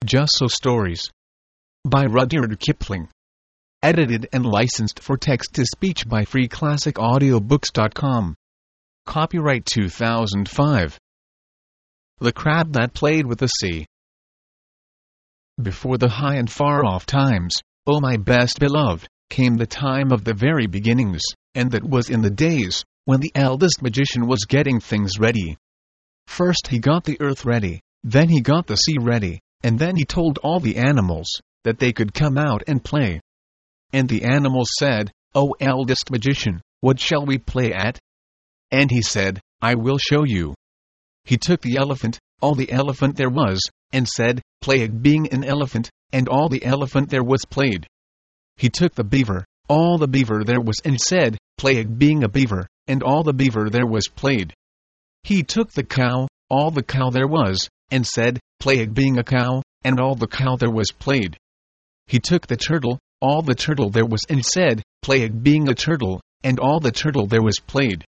Just So Stories by Rudyard Kipling. Edited and licensed for text-to-speech by freeclassicaudiobooks.com. Copyright 2005. The Crab That Played with the Sea. Before the high and far-off times, O my best beloved, came the time of the very beginnings, and that was in the days when the eldest magician was getting things ready. First he got the earth ready, then he got the sea ready, and then he told all the animals that they could come out and play. And the animals said, "O eldest magician, what shall we play at?" And he said, "I will show you." He took the elephant, all the elephant there was, and said, "Play at being an elephant," and all the elephant there was played. He took the beaver, all the beaver there was, and said, "Play at being a beaver," and all the beaver there was played. He took the cow, all the cow there was, and said, "Play at being a cow," and all the cow there was played. He took the turtle, all the turtle there was, and said, "Play at being a turtle," and all the turtle there was played.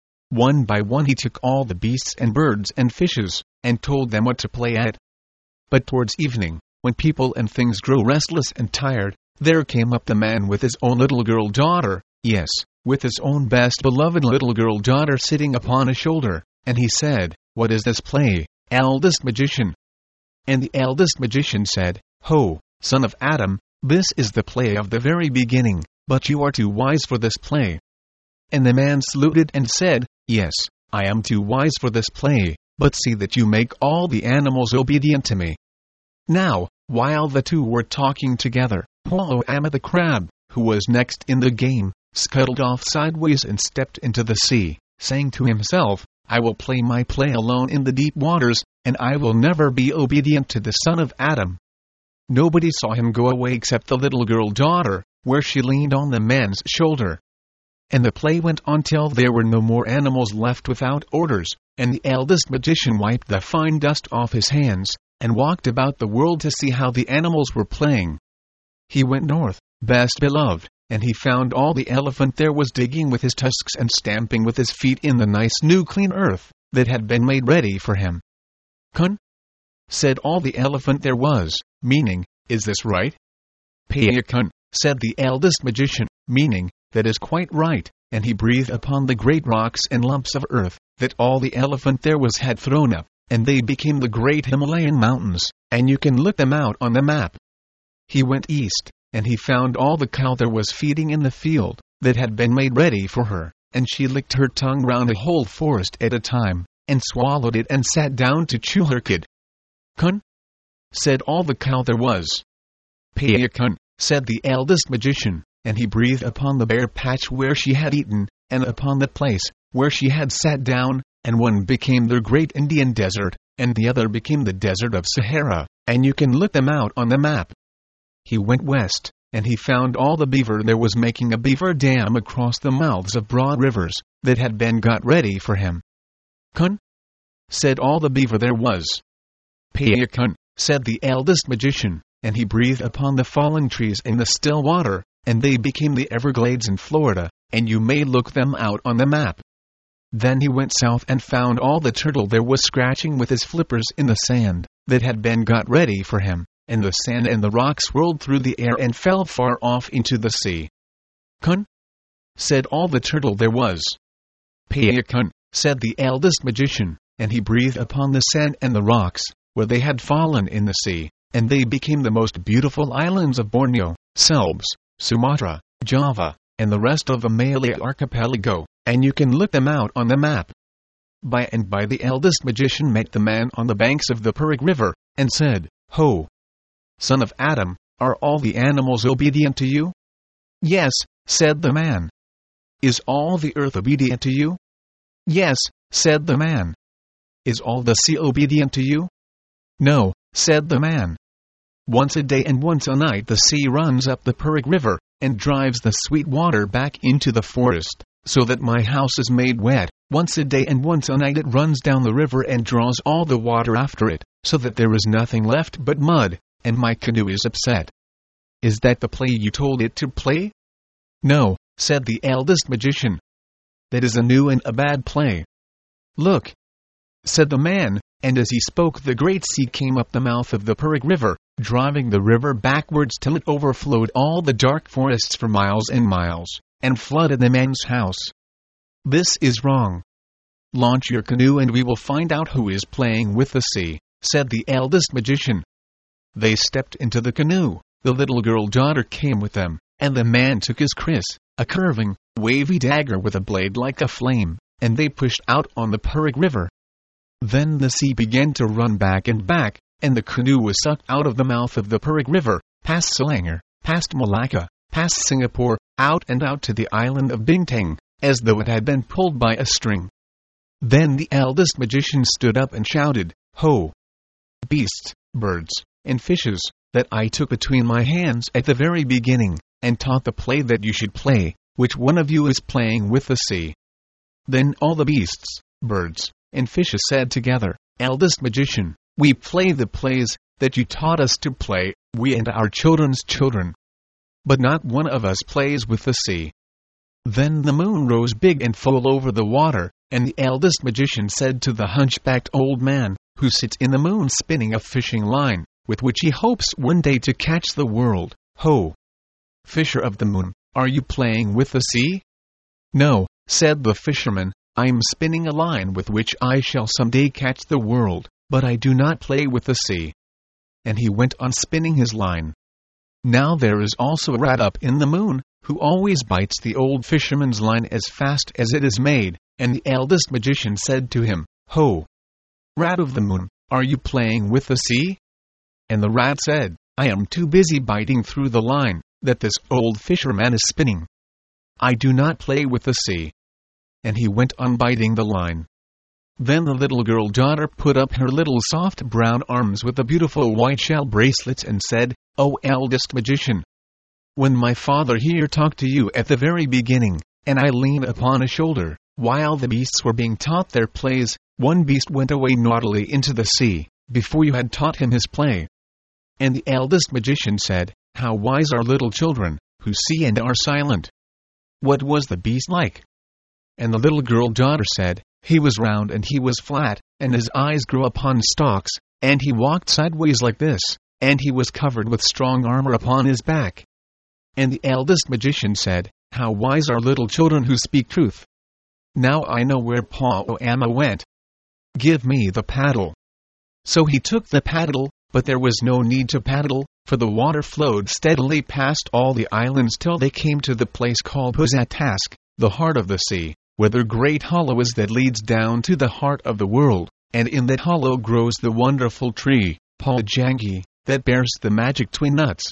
One by one he took all the beasts and birds and fishes, and told them what to play at. But towards evening, when people and things grow restless and tired, there came up the man with his own little girl daughter, yes, with his own best beloved little girl daughter sitting upon his shoulder, and he said, "What is this play, eldest magician?" And the eldest magician said, "Ho, son of Adam, this is the play of the very beginning, but you are too wise for this play." And the man saluted and said, "Yes, I am too wise for this play, but see that you make all the animals obedient to me." Now, while the two were talking together, Ho'oama the crab, who was next in the game, scuttled off sideways and stepped into the sea, saying to himself, "I will play my play alone in the deep waters, and I will never be obedient to the son of Adam." Nobody saw him go away except the little girl daughter, where she leaned on the man's shoulder. And the play went on till there were no more animals left without orders, and the eldest magician wiped the fine dust off his hands, and walked about the world to see how the animals were playing. He went north, best beloved, and he found all the elephant there was digging with his tusks and stamping with his feet in the nice new clean earth that had been made ready for him. "Kun," said all the elephant there was, meaning, "Is this right?" "Payakun," said the eldest magician, meaning, "That is quite right," and he breathed upon the great rocks and lumps of earth that all the elephant there was had thrown up, and they became the great Himalayan mountains, and you can look them out on the map. He went east, and he found all the cow there was feeding in the field that had been made ready for her, and she licked her tongue round a whole forest at a time, and swallowed it and sat down to chew her cud. "Kun," said all the cow there was. "Payakun," said the eldest magician, and he breathed upon the bare patch where she had eaten, and upon the place where she had sat down, and one became the great Indian desert, and the other became the desert of Sahara, and you can look them out on the map. He went west, and he found all the beaver there was making a beaver dam across the mouths of broad rivers that had been got ready for him. "Kun," said all the beaver there was. "Payakun," said the eldest magician, and he breathed upon the fallen trees in the still water, and they became the Everglades in Florida, and you may look them out on the map. Then he went south and found all the turtle there was scratching with his flippers in the sand that had been got ready for him, and the sand and the rocks whirled through the air and fell far off into the sea. "Kun," said all the turtle there was. "Payakun," said the eldest magician, and he breathed upon the sand and the rocks where they had fallen in the sea, and they became the most beautiful islands of Borneo, Celebes, Sumatra, Java, and the rest of the Malaya archipelago, and you can look them out on the map. By and by the eldest magician met the man on the banks of the Perig River, and said, "Ho, son of Adam, are all the animals obedient to you?" "Yes," said the man. "Is all the earth obedient to you?" "Yes," said the man. "Is all the sea obedient to you?" "No," said the man. "Once a day and once a night the sea runs up the Perig River, and drives the sweet water back into the forest, so that my house is made wet. Once a day and once a night it runs down the river and draws all the water after it, so that there is nothing left but mud, and my canoe is upset." "Is that the play you told it to play?" "No," said the eldest magician. "That is a new and a bad play. Look, said the man, and as he spoke the great sea came up the mouth of the Perig River, driving the river backwards till it overflowed all the dark forests for miles and miles, and flooded the man's house. "This is wrong. Launch your canoe and we will find out who is playing with the sea," said the eldest magician. They stepped into the canoe, the little girl daughter came with them, and the man took his kris, a curving, wavy dagger with a blade like a flame, and they pushed out on the Perig River. Then the sea began to run back, and the canoe was sucked out of the mouth of the Perig River, past Selangor, past Malacca, past Singapore, out and out to the island of Bintang, as though it had been pulled by a string. Then the eldest magician stood up and shouted, "Ho! Beasts, birds, and fishes, that I took between my hands at the very beginning, and taught the play that you should play, which one of you is playing with the sea?" Then all the beasts, birds, and fishes said together, "Eldest magician, we play the plays that you taught us to play, we and our children's children. But not one of us plays with the sea." Then the moon rose big and full over the water, and the eldest magician said to the hunchbacked old man, who sits in the moon spinning a fishing line, with which he hopes one day to catch the world, "Ho! Fisher of the moon, are you playing with the sea?" "No," said the fisherman, "I am spinning a line with which I shall some day catch the world, but I do not play with the sea." And he went on spinning his line. Now there is also a rat up in the moon, who always bites the old fisherman's line as fast as it is made, and the eldest magician said to him, "Ho! Rat of the moon, are you playing with the sea?" And the rat said, "I am too busy biting through the line that this old fisherman is spinning. I do not play with the sea." And he went on biting the line. Then the little girl daughter put up her little soft brown arms with the beautiful white shell bracelets and said, "O eldest magician, when my father here talked to you at the very beginning, and I leaned upon a shoulder, while the beasts were being taught their plays, one beast went away naughtily into the sea, before you had taught him his play." And the eldest magician said, "How wise are little children, who see and are silent. What was the beast like?" And the little girl daughter said, "He was round and he was flat, and his eyes grew upon stalks, and he walked sideways like this, and he was covered with strong armor upon his back." And the eldest magician said, "How wise are little children who speak truth. Now I know where Pa'o'ama went. Give me the paddle." So he took the paddle, but there was no need to paddle, for the water flowed steadily past all the islands till they came to the place called Pusatask, the heart of the sea, where the great hollow is that leads down to the heart of the world, and in that hollow grows the wonderful tree, Pajangi, that bears the magic twin nuts.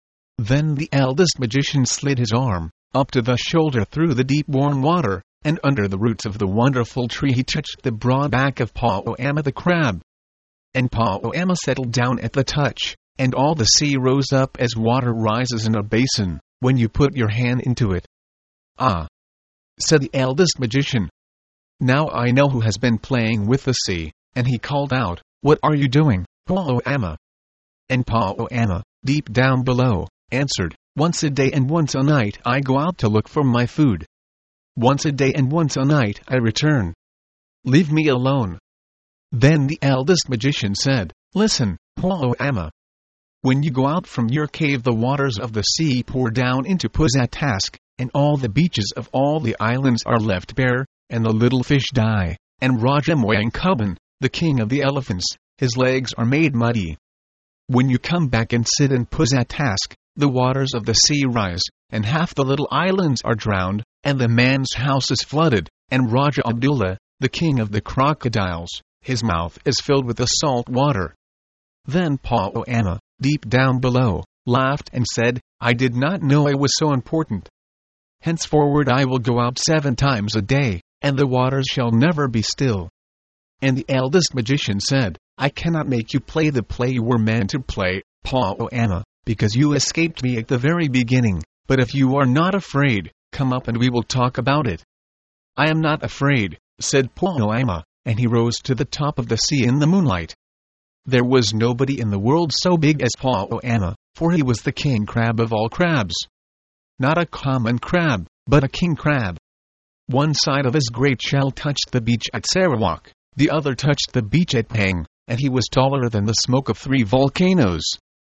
Then the eldest magician slid his arm up to the shoulder through the deep warm water, and under the roots of the wonderful tree he touched the broad back of Pa'o'ama the crab. And Pa'o'ama settled down at the touch, and all the sea rose up as water rises in a basin, when you put your hand into it. "Ah," said the eldest magician, "now I know who has been playing with the sea," and he called out, "What are you doing, Pa'o'ama?" And Pa'o'ama, deep down below, answered, "Once a day and once a night I go out to look for my food. Once a day and once a night I return. Leave me alone." Then the eldest magician said, "Listen, Pa'o'ama. When you go out from your cave the waters of the sea pour down into Pusatask, and all the beaches of all the islands are left bare, and the little fish die, and Raja Moyangkuban, the king of the elephants, his legs are made muddy. When you come back and sit in Pusatask, the waters of the sea rise, and half the little islands are drowned, and the man's house is flooded, and Raja Abdullah, the king of the crocodiles, his mouth is filled with the salt water." Then Pa'o'ama, deep down below, laughed and said, "I did not know I was so important. Henceforward I will go out 7 times a day, and the waters shall never be still." And the eldest magician said, "I cannot make you play the play you were meant to play, Pa'o'ama, because you escaped me at the very beginning, but if you are not afraid, come up and we will talk about it." "I am not afraid," said Pa'o'ama, and he rose to the top of the sea in the moonlight. There was nobody in the world so big as Pa'o'ama, for he was the king crab of all crabs. Not a common crab, but a king crab. One side of his great shell touched the beach at Sarawak, The other touched the beach at Pang, and he was taller than the smoke of 3 volcanoes.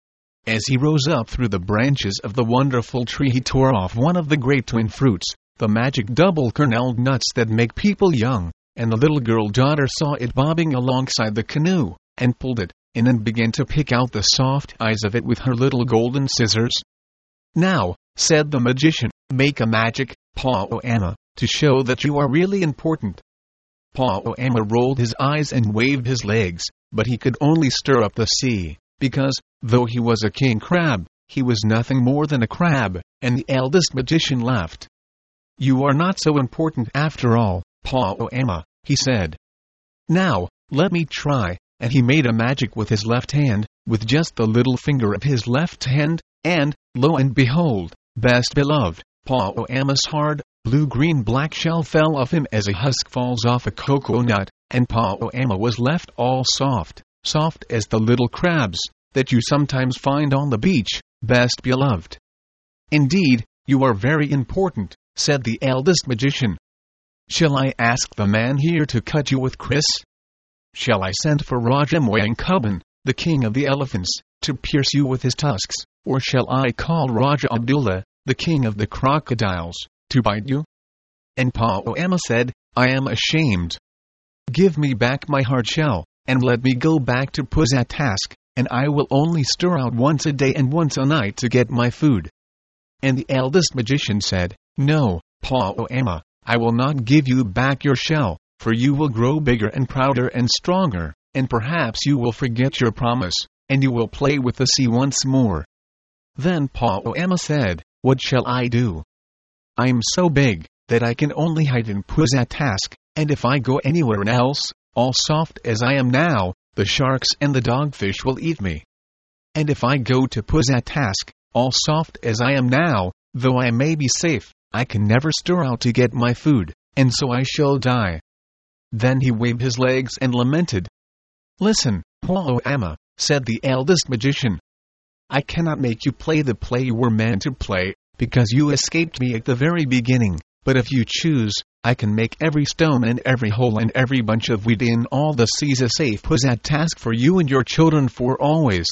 As he rose up through the branches of the wonderful tree, he tore off one of the great twin fruits, the magic double-kerneled nuts that make people young, and the little girl daughter saw it bobbing alongside the canoe, and pulled it in and began to pick out the soft eyes of it with her little golden scissors. "Now," said the magician, "make a magic, Pa'o'ama, to show that you are really important." Pa'o'ama rolled his eyes and waved his legs, but he could only stir up the sea, because, though he was a king crab, he was nothing more than a crab, and the eldest magician laughed. "You are not so important after all, Pa'o'ama," he said. "Now, let me try," and he made a magic with his left hand, with just the little finger of his left hand, and, lo and behold, best beloved, Pa'o'ama's hard, blue-green-black shell fell off him as a husk falls off a coconut, and Pa'o'ama was left all soft, soft as the little crabs that you sometimes find on the beach, best beloved. "Indeed, you are very important," said the eldest magician. "Shall I ask the man here to cut you with kris? Shall I send for Raja Moyangkuban, the king of the elephants, to pierce you with his tusks, or shall I call Raja Abdullah, the king of the crocodiles, to bite you?" And Pa'o'ama said, "I am ashamed. Give me back my hard shell, and let me go back to Pusat, and I will only stir out once a day and once a night to get my food." And the eldest magician said, "No, Pa'o'ama, I will not give you back your shell, for you will grow bigger and prouder and stronger, and perhaps you will forget your promise, and you will play with the sea once more." Then Pa'o'ama said, "What shall I do? I am so big that I can only hide in Pusat, and if I go anywhere else, all soft as I am now, the sharks and the dogfish will eat me. And if I go to Pusat, all soft as I am now, though I may be safe, I can never stir out to get my food, and so I shall die." Then he waved his legs and lamented. "Listen, Pa'o'ama," said the eldest magician. "I cannot make you play the play you were meant to play, because you escaped me at the very beginning, but if you choose, I can make every stone and every hole and every bunch of weed in all the seas a safe Pusat for you and your children for always."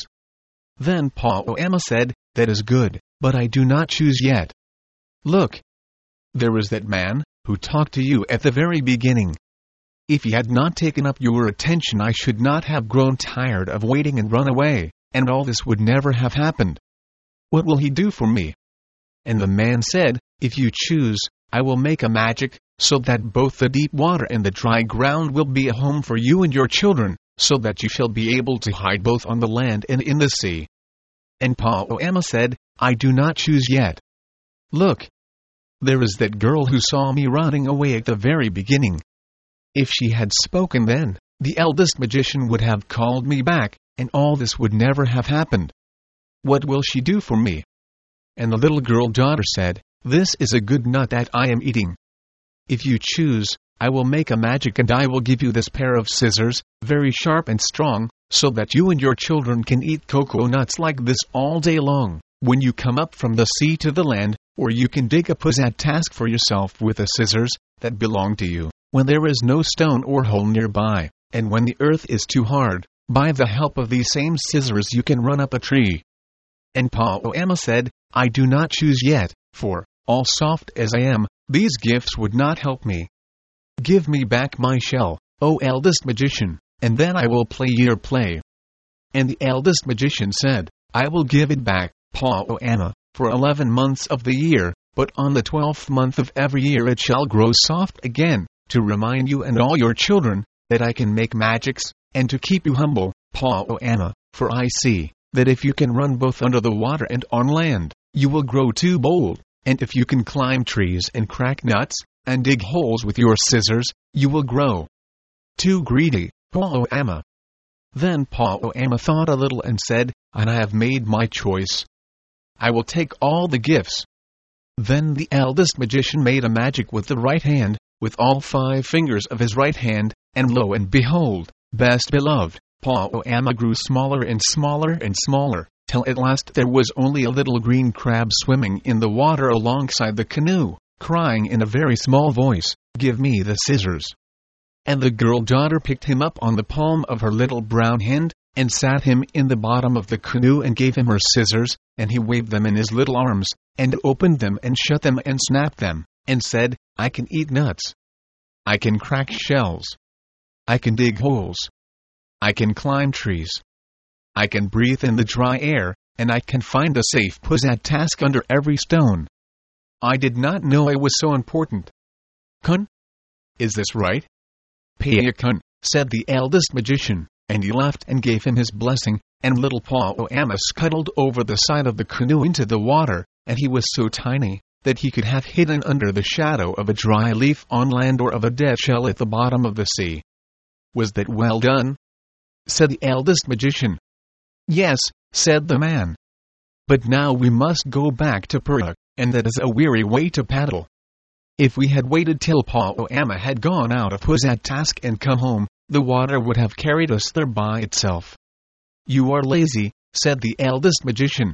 Then Pa'o'ama said, "That is good, but I do not choose yet. Look, there is that man, who talked to you at the very beginning. If he had not taken up your attention, I should not have grown tired of waiting and run away, and all this would never have happened. What will he do for me?" And the man said, "If you choose, I will make a magic, so that both the deep water and the dry ground will be a home for you and your children, so that you shall be able to hide both on the land and in the sea." And Pa'o'ama said, "I do not choose yet. Look, there is that girl who saw me running away at the very beginning. If she had spoken then, the eldest magician would have called me back, and all this would never have happened. What will she do for me?" And the little girl daughter said, "This is a good nut that I am eating. If you choose, I will make a magic and I will give you this pair of scissors, very sharp and strong, so that you and your children can eat coconuts like this all day long, when you come up from the sea to the land, or you can dig a Pusat for yourself with the scissors that belong to you, when there is no stone or hole nearby, and when the earth is too hard, by the help of these same scissors you can run up a tree." And Pa'o'ama said, "I do not choose yet, for, all soft as I am, these gifts would not help me. Give me back my shell, O eldest magician, and then I will play your play." And the eldest magician said, "I will give it back, Pa'o'ama, for 11 months of the year, but on the 12th month of every year it shall grow soft again, to remind you and all your children that I can make magics, and to keep you humble, Pa'o'ama, for I see that if you can run both under the water and on land, you will grow too bold, and if you can climb trees and crack nuts, and dig holes with your scissors, you will grow too greedy, Pa'o'ama." Then Pa'o'ama thought a little and said, "And I have made my choice. I will take all the gifts." Then the eldest magician made a magic with the right hand, with all 5 fingers of his right hand, and lo and behold, best beloved, Pa'o'ama grew smaller and smaller and smaller, till at last there was only a little green crab swimming in the water alongside the canoe, crying in a very small voice, "Give me the scissors." and the girl daughter picked him up on the palm of her little brown hand, and sat him in the bottom of the canoe and gave him her scissors, and he waved them in his little arms, and opened them and shut them and snapped them, and said, I can eat nuts. I can crack shells. I can dig holes. I can climb trees. I can breathe in the dry air, and I can find a safe Pusat task under every stone. I did not know I was so important. Kun? Is this right? Paya Kun, said the eldest magician, and he laughed and gave him his blessing, and little Pa'o'ama scuttled over the side of the canoe into the water, and he was so tiny that he could have hidden under the shadow of a dry leaf on land or of a dead shell at the bottom of the sea. Was that well done? Said the eldest magician. Yes, said the man. But now we must go back to Perak, and that is a weary way to paddle. If we had waited till Pa'o'ama had gone out of Pusat task and come home, the water would have carried us there by itself. You are lazy, said the eldest magician.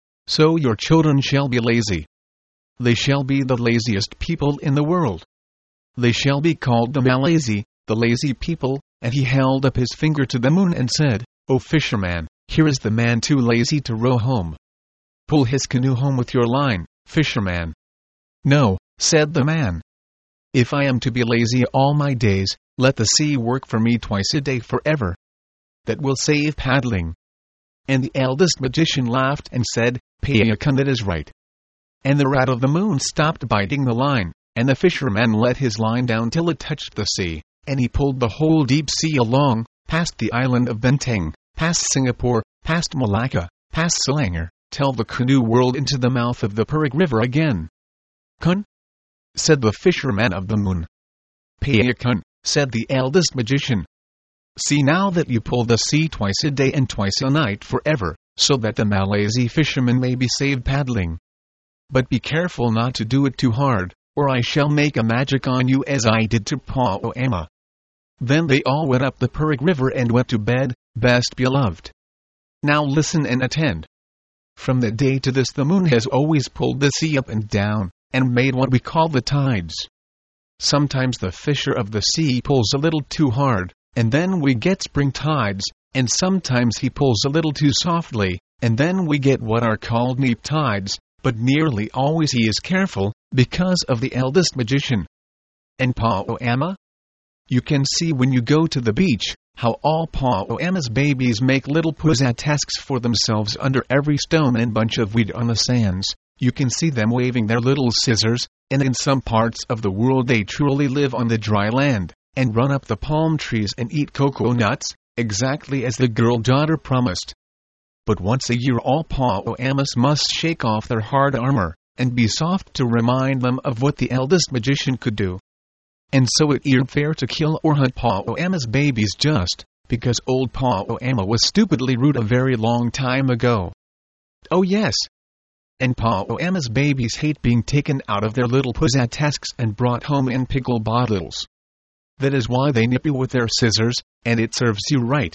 So your children shall be lazy. They shall be the laziest people in the world. They shall be called the Malazi, the lazy people, and he held up his finger to the moon and said, O fisherman, here is the man too lazy to row home. Pull his canoe home with your line, fisherman. No, said the man. If I am to be lazy all my days, let the sea work for me twice a day forever. That will save paddling. And the eldest magician laughed and said, Paya Kun, that is right. And the rat of the moon stopped biting the line, and the fisherman let his line down till it touched the sea, and he pulled the whole deep sea along, past the island of Benteng, past Singapore, past Malacca, past Selangor, till the canoe whirled into the mouth of the Perak River again. Kun? Said the fisherman of the moon. Paya Kun, said the eldest magician. See now that you pull the sea twice a day and twice a night forever, so that the Malazi fisherman may be saved paddling. But be careful not to do it too hard, or I shall make a magic on you as I did to Pa'o'ama. Then they all went up the Perak River and went to bed, best beloved. Now listen and attend. From that day to this the moon has always pulled the sea up and down, and made what we call the tides. Sometimes the fisher of the sea pulls a little too hard, and then we get spring tides, and sometimes he pulls a little too softly, and then we get what are called neap tides, but nearly always he is careful, because of the eldest magician. And Pa'o'ama? You can see when you go to the beach, how all Pa'o'ama's babies make little Pusat tasks for themselves under every stone and bunch of weed on the sands. You can see them waving their little scissors, and in some parts of the world they truly live on the dry land, and run up the palm trees and eat cocoa nuts, exactly as the girl daughter promised. But once a year all Pa'o'amas must shake off their hard armor, and be soft to remind them of what the eldest magician could do. And so it isn't fair to kill or hunt Pa'o'ama's babies just because old Pa'o'ama was stupidly rude a very long time ago. Oh yes. And Pa'o'ama's babies hate being taken out of their little Pusat tasks and brought home in pickle bottles. That is why they nip you with their scissors, and it serves you right.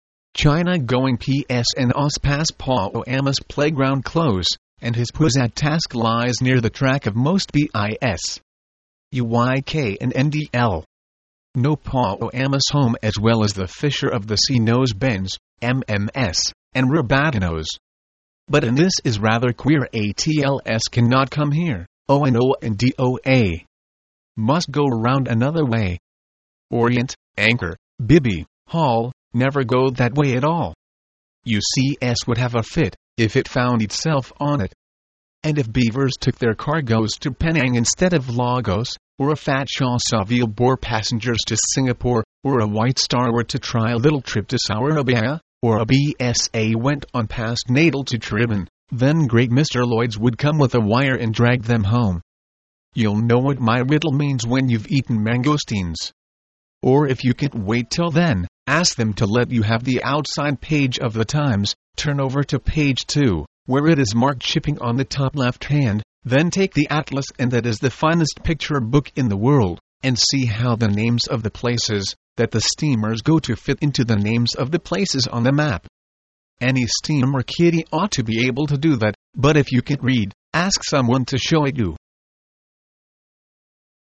China going PS and Os past Pa'o'ama's playground close, and his Pusat task lies near the track of most BIS. UYK and NDL. No Pa'o'ama's home as well as the fisher of the sea knows Benz, MMS, and Rabatinos. But and this is rather queer, ATLS cannot come here, ONO and DOA. Must go around another way. Orient, Anchor, Bibby, Hall, never go that way at all. UCS would have a fit, if it found itself on it. And if beavers took their cargoes to Penang instead of Lagos, or a fat Shah Savile bore passengers to Singapore, or a White Star were to try a little trip to Saudi Arabia, or a BSA went on past Natal to Tribun, then great Mr. Lloyd's would come with a wire and drag them home. You'll know what my riddle means when you've eaten mangosteens. Or if you can't wait till then, ask them to let you have the outside page of the Times, turn over to page 2, where it is marked shipping on the top left hand, then take the atlas, and that is the finest picture book in the world, and see how the names of the places that the steamers go to fit into the names of the places on the map. Any steamer kiddie ought to be able to do that, but if you can't read, ask someone to show it you.